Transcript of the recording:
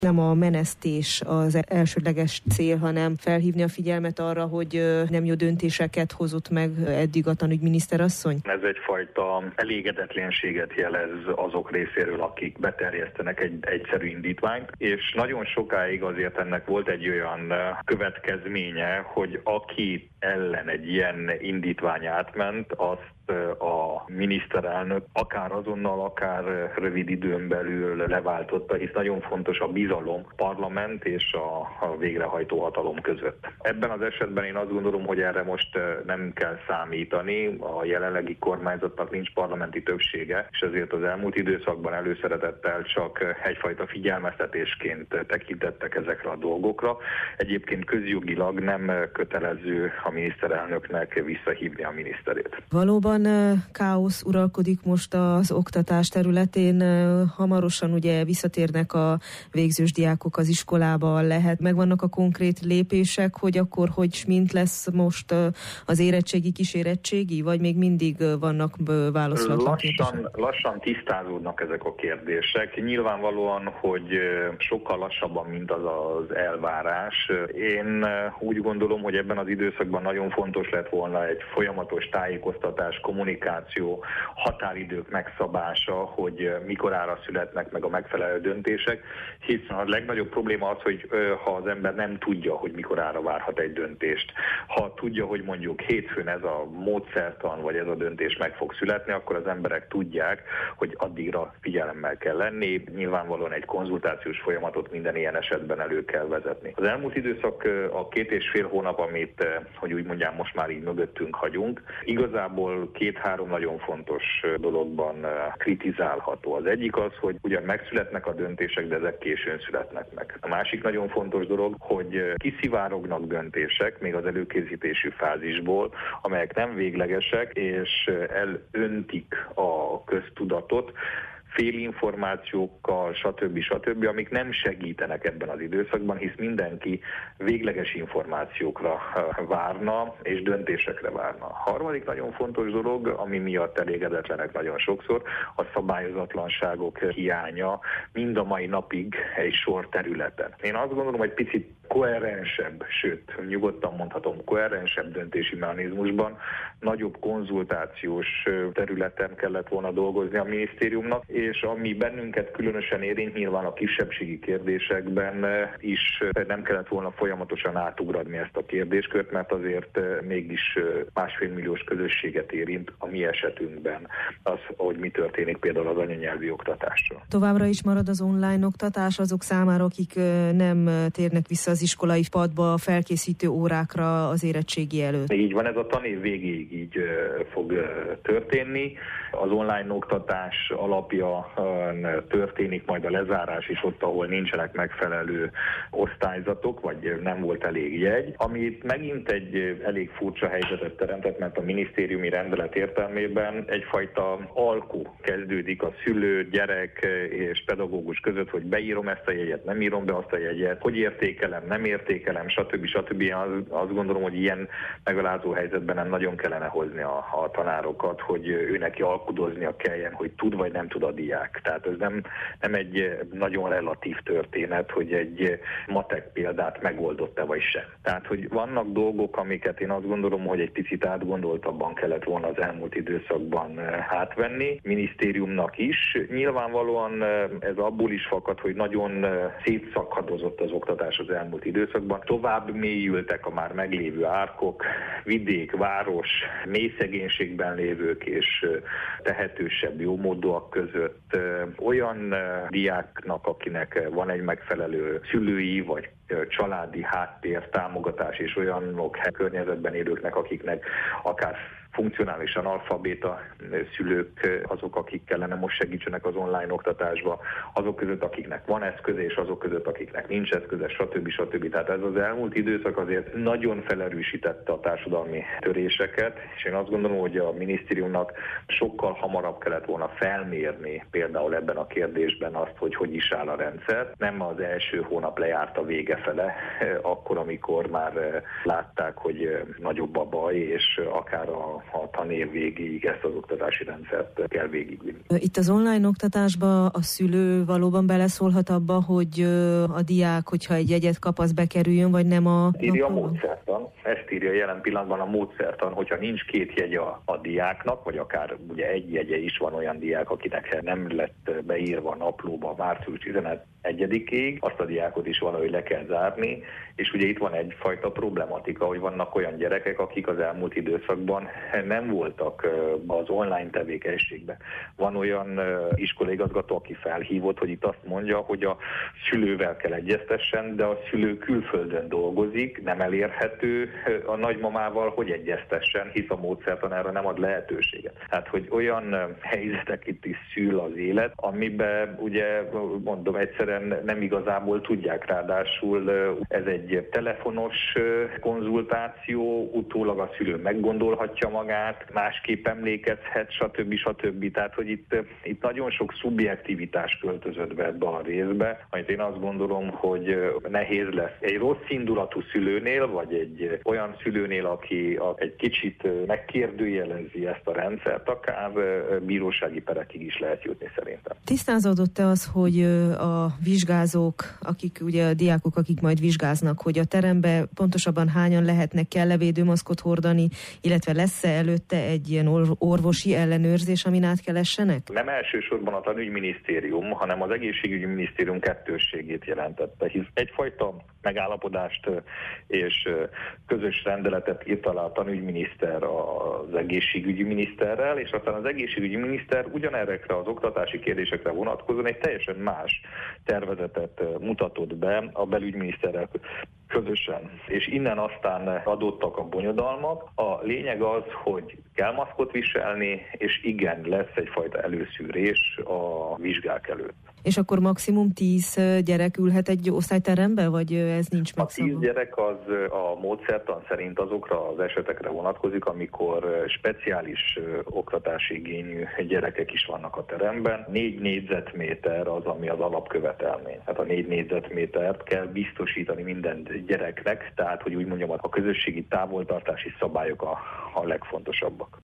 Nem a menesztés az elsődleges cél, hanem felhívni a figyelmet arra, hogy nem jó döntéseket hozott meg eddig a tanügyminiszterasszony? Ez egyfajta elégedetlenséget jelez azok részéről, akik beterjesztenek egy egyszerű indítványt, és nagyon sokáig azért ennek volt egy olyan következménye, hogy aki ellen egy ilyen indítvány átment, azt a miniszterelnök akár azonnal, akár rövid időn belül leváltotta, hisz nagyon fontos a bizalom parlament és a végrehajtó hatalom között. Ebben az esetben én azt gondolom, hogy erre most nem kell számítani, a jelenlegi kormányzatnak nincs parlamenti többsége, és ezért az elmúlt időszakban előszeretettel csak egyfajta figyelmeztetésként tekintettek ezekre a dolgokra. Egyébként közjogilag nem kötelező a miniszterelnöknek visszahívni a miniszterét. Valóban káosz uralkodik most az oktatás területén. Hamarosan ugye visszatérnek a végzős diákok az iskolába, megvannak a konkrét lépések, hogy akkor mint lesz most az érettségi, kísérettségi, vagy még mindig vannak válaszolatlan kérdések? Lassan tisztázódnak ezek a kérdések. Nyilvánvalóan, hogy sokkal lassabban, mint az elvárás. Én úgy gondolom, hogy ebben az időszakban nagyon fontos lett volna egy folyamatos tájékoztatás, kommunikáció, határidők megszabása, hogy mikorára születnek meg a megfelelő döntések, hiszen a legnagyobb probléma az, hogy ha az ember nem tudja, hogy mikorára várhat egy döntést. Ha tudja, hogy mondjuk hétfőn ez a módszertan, vagy ez a döntés meg fog születni, akkor az emberek tudják, hogy addigra figyelemmel kell lenni. Nyilvánvalóan egy konzultációs folyamatot minden ilyen esetben elő kell vezetni. Az elmúlt időszak a 2,5 hónap, amit, hogy úgy mondjam, most már így mögöttünk hagyunk, igazából 2-3 nagyon fontos dologban kritizálható. Az egyik az, hogy ugyan megszületnek a döntések, de ezek későn születnek meg. A másik nagyon fontos dolog, hogy kiszivárognak döntések még az előkészítési fázisból, amelyek nem véglegesek, és elöntik a köztudatot, félinformációkkal, stb., amik nem segítenek ebben az időszakban, hisz mindenki végleges információkra várna, és döntésekre várna. A harmadik nagyon fontos dolog, ami miatt elégedetlenek nagyon sokszor, a szabályozatlanságok hiánya mind a mai napig egy sor területen. Én azt gondolom, hogy picit koherensebb, sőt, nyugodtan mondhatom, koherensebb döntési mechanizmusban, nagyobb konzultációs területen kellett volna dolgozni a minisztériumnak, és ami bennünket különösen érint, nyilván a kisebbségi kérdésekben is nem kellett volna folyamatosan átugradni ezt a kérdéskört, mert azért mégis 1,5 milliós közösséget érint a mi esetünkben az, hogy mi történik például az anyanyelvi oktatással. Továbbra is marad az online oktatás azok számára, akik nem térnek vissza az iskolai padba, felkészítő órákra az érettségi előtt. Így van, ez a tanév végéig így fog történni. Az online oktatás alapja történik majd a lezárás is ott, ahol nincsenek megfelelő osztályzatok, vagy nem volt elég jegy. Amit megint egy elég furcsa helyzetet teremtett, mert a minisztériumi rendelet értelmében egyfajta alku kezdődik a szülő, gyerek és pedagógus között, hogy beírom ezt a jegyet, nem írom be azt a jegyet, hogy értékelem, nem értékelem, stb. Én azt gondolom, hogy ilyen megalázó helyzetben nem nagyon kellene hozni a tanárokat, hogy őneki alkudoznia kelljen, hogy tud vagy nem tud a diák. Tehát ez nem egy nagyon relatív történet, hogy egy matek példát megoldott-e vagy sem. Tehát, hogy vannak dolgok, amiket én azt gondolom, hogy egy picit átgondoltabban kellett volna az elmúlt időszakban átvenni, minisztériumnak is. Nyilvánvalóan ez abból is fakad, hogy nagyon szétszakadozott az oktatás az elmúlt időszakban. Tovább mélyültek a már meglévő árkok, vidék, város, mély szegénységben lévők és tehetősebb, jómódúak között. Olyan diáknak, akinek van egy megfelelő szülői vagy családi háttér, támogatás, és olyanok környezetben élőknek, akiknek akár funkcionálisan alfabéta szülők azok, akik kellene most segítsenek az online oktatásba, azok között, akiknek van eszköze, és azok között, akiknek nincs eszköze, stb. stb. Tehát ez az elmúlt időszak azért nagyon felerősítette a társadalmi töréseket, és én azt gondolom, hogy a minisztériumnak sokkal hamarabb kellett volna felmérni például ebben a kérdésben azt, hogy is áll a rendszer. Nem az első hónap lejárt a vége fele, akkor, amikor már látták, hogy nagyobb a baj, és akár a tanév végéig ezt az oktatási rendszert kell végigvinni. Itt az online oktatásba a szülő valóban beleszólhat abba, hogy a diák, hogyha egy jegyet kap, az bekerüljön, vagy nem a... Írja a módszertan. Ezt írja jelen pillanatban a módszertan, hogyha nincs két jegye a diáknak, vagy akár ugye egy jegye is van olyan diák, akinek nem lett beírva a naplóba március 11-ig, azt a diákot is valahogy le kell zárni, és ugye itt van egyfajta problematika, hogy vannak olyan gyerekek, akik az elmúlt időszakban nem voltak az online tevékenységben. Van olyan iskolaigazgató, aki felhívott, hogy itt azt mondja, hogy a szülővel kell egyeztessen, de a szülő külföldön dolgozik, nem elérhető a nagymamával, hogy egyeztessen, hisz a módszertan erre nem ad lehetőséget. Tehát, hogy olyan helyzetek itt is szül az élet, amiben ugye mondom egyszerűen nem igazából tudják, ráadásul ez egy telefonos konzultáció, utólag a szülő meggondolhatja magát, másképp emlékezhet, stb. Tehát, hogy itt nagyon sok szubjektivitás költözött be ebbe a részbe, amit én azt gondolom, hogy nehéz lesz egy rossz indulatú szülőnél, vagy egy olyan szülőnél, aki egy kicsit megkérdőjelezi ezt a rendszert, akár bírósági perekig is lehet jutni szerintem. Tisztázódott-e az, hogy a vizsgázók, akik ugye a diákok, akik majd vizsgáznak, hogy a terembe pontosabban hányan lehetnek, kell-e védőmaszkot hordani, illetve lesz-e előtte egy ilyen orvosi ellenőrzés, amin át kell essenek? Nem elsősorban a tanügyminisztérium, hanem az egészségügyi minisztérium kettősségét jelentette, hisz egyfajta megállapodást és közös rendeletet írt alá a tanügyminiszter az egészségügyi miniszterrel, és aztán az egészségügyi miniszter ugyanerrekre az oktatási kérdésekre vonatkozóan egy teljesen más tervezetet mutatott be a belügyminiszterrel közösen. És innen aztán adottak a bonyodalmak. A lényeg az, hogy kell maszkot viselni, és igen, lesz egyfajta előszűrés a vizsgák előtt. És akkor maximum 10 gyerek ülhet egy osztályterembe, vagy ez nincs megszabva? A 10 gyerek az a módszertan szerint azokra az esetekre vonatkozik, amikor speciális oktatási igényű gyerekek is vannak a teremben. 4 négyzetméter az, ami az alapkövetelmény. Hát a 4 négyzetmétert kell biztosítani minden gyereknek, tehát hogy úgy mondjam, a közösségi távoltartási szabályok a legfontosabbak.